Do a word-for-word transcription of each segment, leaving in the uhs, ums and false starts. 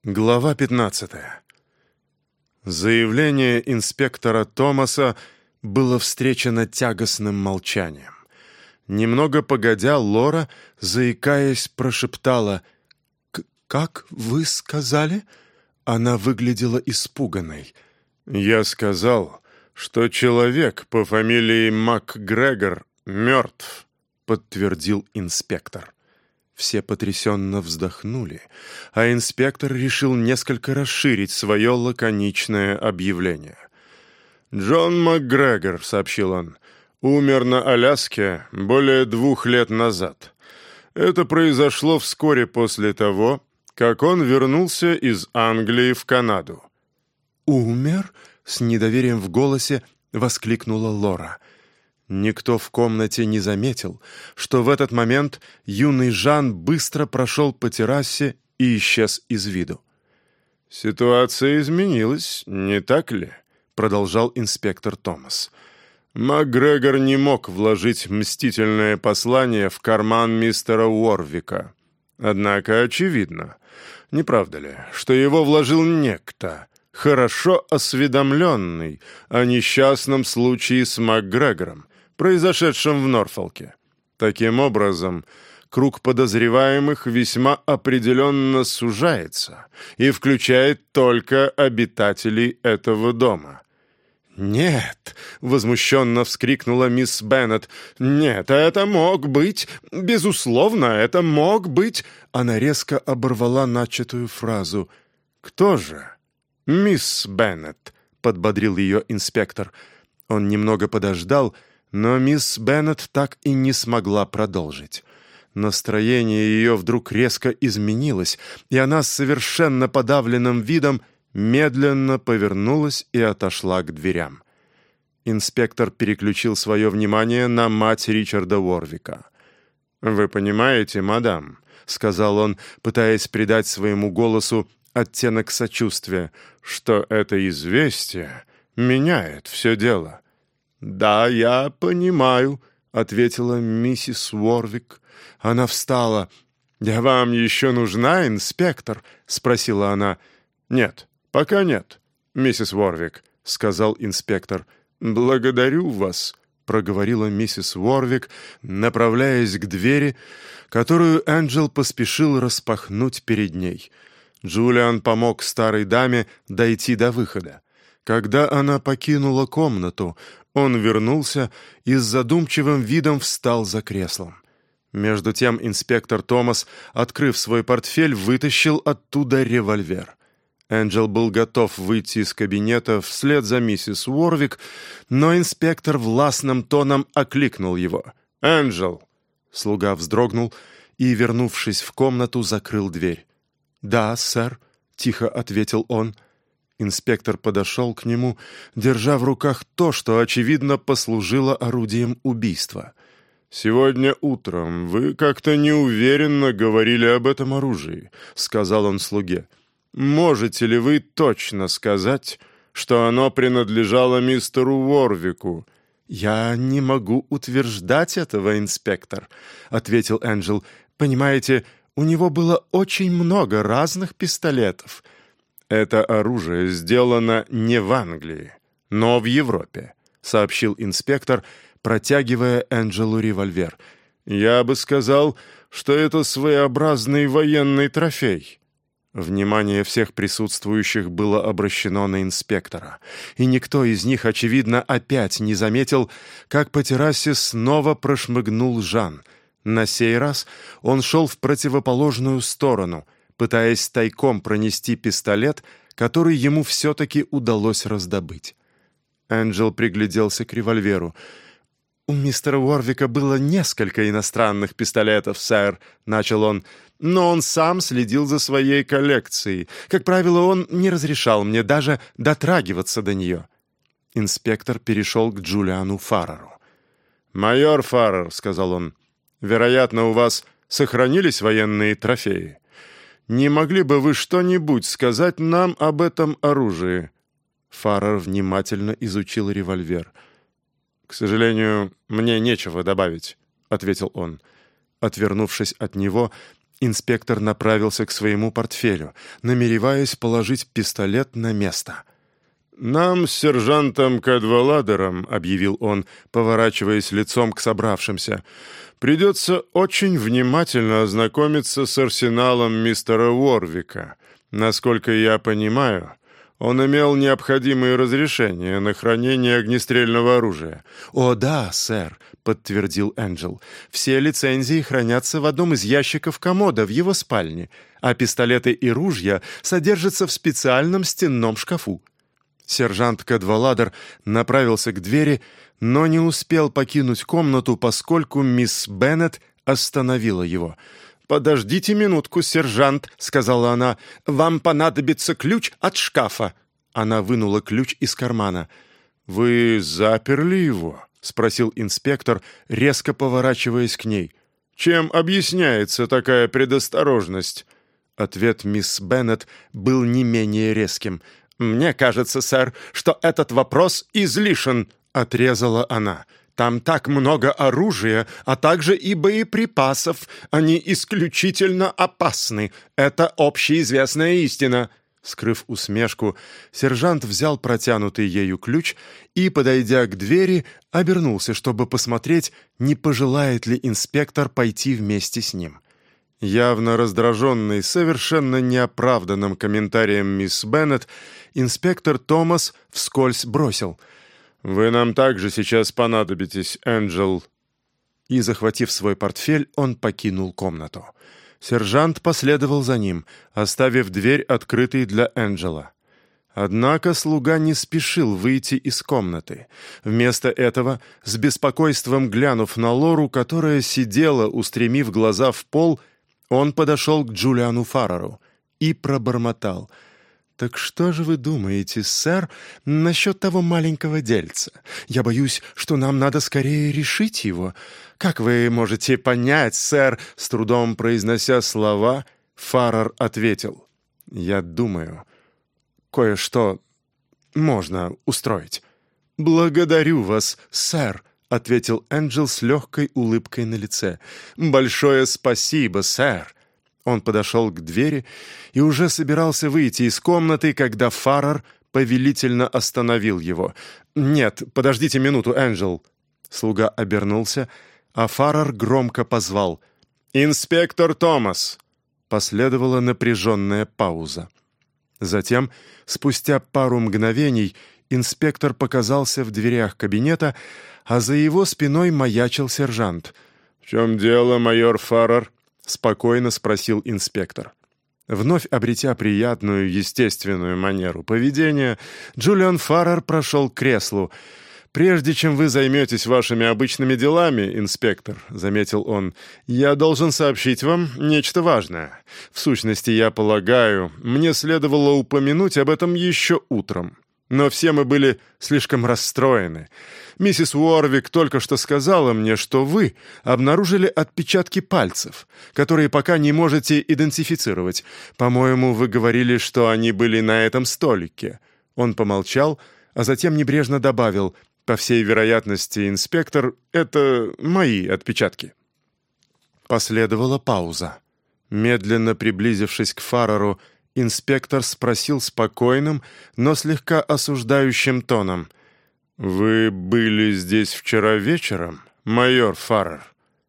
Глава пятнадцатая. Заявление инспектора Томаса было встречено тягостным молчанием. Немного погодя, Лора, заикаясь, прошептала: «Как вы сказали?» Она выглядела испуганной. «Я сказал, что человек по фамилии МакГрегор мертв», — подтвердил инспектор. Все потрясенно вздохнули, а инспектор решил несколько расширить свое лаконичное объявление. «Джон МакГрегор», — сообщил он, — «умер на Аляске более двух лет назад. Это произошло вскоре после того, как он вернулся из Англии в Канаду». «Умер?» — с недоверием в голосе воскликнула Лора. Никто в комнате не заметил, что в этот момент юный Жан быстро прошел по террасе и исчез из виду. «Ситуация изменилась, не так ли?» — продолжал инспектор Томас. «МакГрегор не мог вложить мстительное послание в карман мистера Уорвика. Однако очевидно, не правда ли, что его вложил некто, хорошо осведомленный о несчастном случае с МакГрегором, произошедшем в Норфолке. Таким образом, круг подозреваемых весьма определенно сужается и включает только обитателей этого дома». «Нет!» — возмущенно вскрикнула мисс Беннет. «Нет, это мог быть! Безусловно, это мог быть!» Она резко оборвала начатую фразу. «Кто же?» «Мисс Беннет», — подбодрил ее инспектор. Он немного подождал, но мисс Беннет так и не смогла продолжить. Настроение ее вдруг резко изменилось, и она с совершенно подавленным видом медленно повернулась и отошла к дверям. Инспектор переключил свое внимание на мать Ричарда Уорвика. «Вы понимаете, мадам», — сказал он, пытаясь придать своему голосу оттенок сочувствия, «что это известие меняет все дело». «Да, я понимаю», — ответила миссис Уорвик. Она встала. «Я вам еще нужна, инспектор?» — спросила она. «Нет, пока нет, миссис Уорвик», — сказал инспектор. «Благодарю вас», — проговорила миссис Уорвик, направляясь к двери, которую Энджел поспешил распахнуть перед ней. Джулиан помог старой даме дойти до выхода. Когда она покинула комнату, он вернулся и с задумчивым видом встал за креслом. Между тем инспектор Томас, открыв свой портфель, вытащил оттуда револьвер. Энджел был готов выйти из кабинета вслед за миссис Уорвик, но инспектор властным тоном окликнул его. «Энджел!» Слуга вздрогнул и, вернувшись в комнату, закрыл дверь. «Да, сэр», — тихо ответил он. Инспектор подошел к нему, держа в руках то, что, очевидно, послужило орудием убийства. «Сегодня утром вы как-то неуверенно говорили об этом оружии», — сказал он слуге. «Можете ли вы точно сказать, что оно принадлежало мистеру Уорвику?» «Я не могу утверждать этого, инспектор», — ответил Энджел. «Понимаете, у него было очень много разных пистолетов». «Это оружие сделано не в Англии, но в Европе», — сообщил инспектор, протягивая Энджелу револьвер. «Я бы сказал, что это своеобразный военный трофей». Внимание всех присутствующих было обращено на инспектора, и никто из них, очевидно, опять не заметил, как по террасе снова прошмыгнул Жан. На сей раз он шел в противоположную сторону, пытаясь тайком пронести пистолет, который ему все-таки удалось раздобыть. Энджел пригляделся к револьверу. «У мистера Уорвика было несколько иностранных пистолетов, сэр», — начал он, «но он сам следил за своей коллекцией. Как правило, он не разрешал мне даже дотрагиваться до нее». Инспектор перешел к Джулиану Фарреру. «Майор Фаррер», — сказал он, — «вероятно, у вас сохранились военные трофеи. Не могли бы вы что-нибудь сказать нам об этом оружии?» Фаррер внимательно изучил револьвер. «К сожалению, мне нечего добавить», — ответил он. Отвернувшись от него, Инспектор направился к своему портфелю, намереваясь положить пистолет на место. «Нам с сержантом Кадваладером», — объявил он, поворачиваясь лицом к собравшимся, «придется очень внимательно ознакомиться с арсеналом мистера Уорвика. Насколько я понимаю, он имел необходимые разрешения на хранение огнестрельного оружия». «О, да, сэр», — подтвердил Энджел. «Все лицензии хранятся в одном из ящиков комода в его спальне, а пистолеты и ружья содержатся в специальном стенном шкафу». Сержант Кадваладер направился к двери, но не успел покинуть комнату, поскольку мисс Беннет остановила его. «Подождите минутку, сержант», — сказала она. «Вам понадобится ключ от шкафа». Она вынула ключ из кармана. «Вы заперли его?» — спросил инспектор, резко поворачиваясь к ней. «Чем объясняется такая предосторожность?» Ответ мисс Беннет был не менее резким. «Мне кажется, сэр, что этот вопрос излишен», — отрезала она. «Там так много оружия, а также и боеприпасов. Они исключительно опасны. Это общеизвестная истина». Скрыв усмешку, сержант взял протянутый ею ключ и, подойдя к двери, обернулся, чтобы посмотреть, не пожелает ли инспектор пойти вместе с ним. Явно раздраженный совершенно неоправданным комментарием мисс Беннет, инспектор Томас вскользь бросил: «Вы нам также сейчас понадобитесь, Энджел». И, захватив свой портфель, он покинул комнату. Сержант последовал за ним, оставив дверь открытой для Энджела. Однако слуга не спешил выйти из комнаты. Вместо этого, с беспокойством глянув на Лору, которая сидела, устремив глаза в пол, он подошел к Джулиану Фарреру и пробормотал: «Так что же вы думаете, сэр, насчет того маленького дельца? Я боюсь, что нам надо скорее решить его. Как вы можете понять, сэр?» С трудом произнося слова, Фаррер ответил: «Я думаю, кое-что можно устроить». «Благодарю вас, сэр», — ответил Энджел с легкой улыбкой на лице. «Большое спасибо, сэр». Он подошел к двери и уже собирался выйти из комнаты, когда Фаррер повелительно остановил его. «Нет, подождите минуту, Энджел». Слуга обернулся, а Фаррер громко позвал: «Инспектор Томас!» Последовала напряженная пауза. Затем, спустя пару мгновений, инспектор показался в дверях кабинета, а за его спиной маячил сержант. «В чем дело, майор Фаррер?» — спокойно спросил инспектор. Вновь обретя приятную, естественную манеру поведения, Джулиан Фаррер прошел к креслу. «Прежде чем вы займетесь вашими обычными делами, инспектор», — заметил он, — «я должен сообщить вам нечто важное. В сущности, я полагаю, мне следовало упомянуть об этом еще утром. Но все мы были слишком расстроены. Миссис Уорвик только что сказала мне, что вы обнаружили отпечатки пальцев, которые пока не можете идентифицировать. По-моему, вы говорили, что они были на этом столике». Он помолчал, а затем небрежно добавил: «По всей вероятности, инспектор, это мои отпечатки». Последовала пауза. Медленно приблизившись к Фарреру, инспектор спросил спокойным, но слегка осуждающим тоном: «Вы были здесь вчера вечером, майор Фаррер?»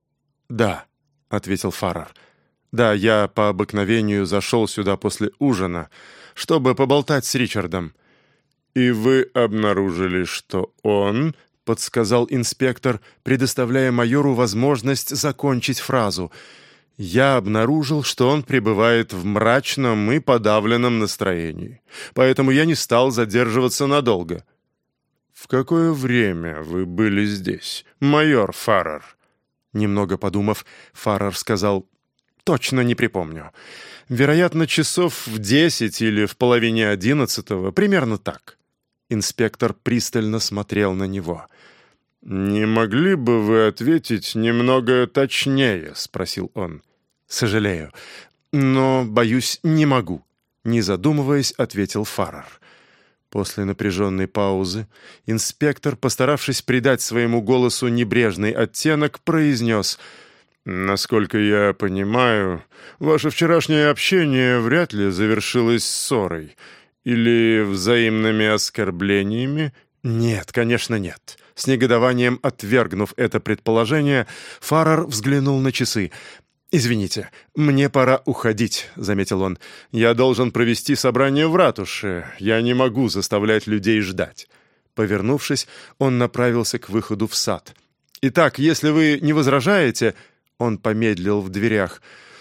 «Да», — ответил Фаррер. «Да, я по обыкновению зашел сюда после ужина, чтобы поболтать с Ричардом». «И вы обнаружили, что он...» — подсказал инспектор, предоставляя майору возможность закончить фразу. «Я обнаружил, что он пребывает в мрачном и подавленном настроении, поэтому я не стал задерживаться надолго». «В какое время вы были здесь, майор Фаррер?» Немного подумав, Фаррер сказал: «Точно не припомню. Вероятно, часов в десять или в половине одиннадцатого, примерно так». Инспектор пристально смотрел на него. «Не могли бы вы ответить немного точнее?» — спросил он. «Сожалею, но, боюсь, не могу», — не задумываясь, ответил Фаррер. После напряженной паузы инспектор, постаравшись придать своему голосу небрежный оттенок, произнес: Насколько я понимаю, ваше вчерашнее общение вряд ли завершилось ссорой или взаимными оскорблениями. Нет, конечно, нет. С негодованием отвергнув это предположение, Фаррер взглянул на часы. «Извините, мне пора уходить», — заметил он. «Я должен провести собрание в ратуше. Я не могу заставлять людей ждать». Повернувшись, он направился к выходу в сад. «Итак, если вы не возражаете...» Он помедлил в дверях.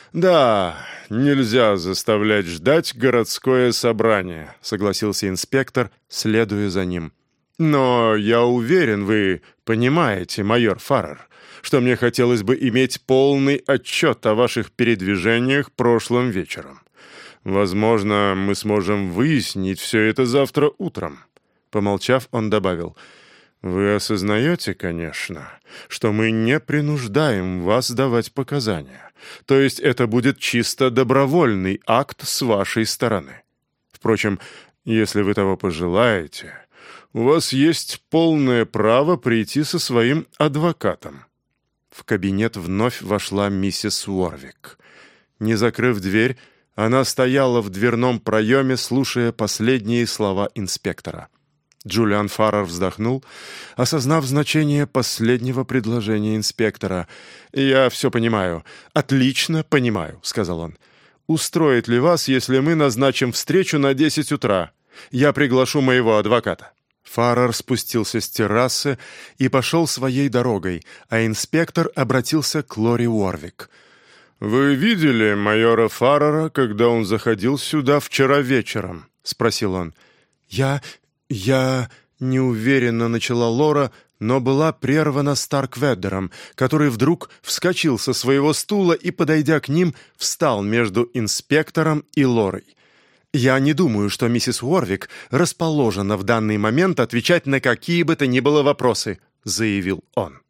«Да, нельзя заставлять ждать городское собрание», — согласился инспектор, следуя за ним. «Но я уверен, вы понимаете, майор Фаррер, что мне хотелось бы иметь полный отчет о ваших передвижениях прошлым вечером. Возможно, мы сможем выяснить все это завтра утром». Помолчав, он добавил: «Вы осознаете, конечно, что мы не принуждаем вас давать показания. То есть это будет чисто добровольный акт с вашей стороны. Впрочем, если вы того пожелаете, у вас есть полное право прийти со своим адвокатом». В кабинет вновь вошла миссис Уорвик. Не закрыв дверь, она стояла в дверном проеме, слушая последние слова инспектора. Джулиан Фаррер вздохнул, осознав значение последнего предложения инспектора. «Я все понимаю. Отлично понимаю», — сказал он. «Устроит ли вас, если мы назначим встречу на десять утра? Я приглашу моего адвоката». Фаррер спустился с террасы и пошел своей дорогой, а инспектор обратился к Лори Уорвик. «Вы видели майора Фаррера, когда он заходил сюда вчера вечером?» — спросил он. «Я... я...» — неуверенно начала Лора, но была прервана Старкведдером, который вдруг вскочил со своего стула и, подойдя к ним, встал между инспектором и Лорой. «Я не думаю, что миссис Уорвик расположена в данный момент отвечать на какие бы то ни было вопросы», — заявил он.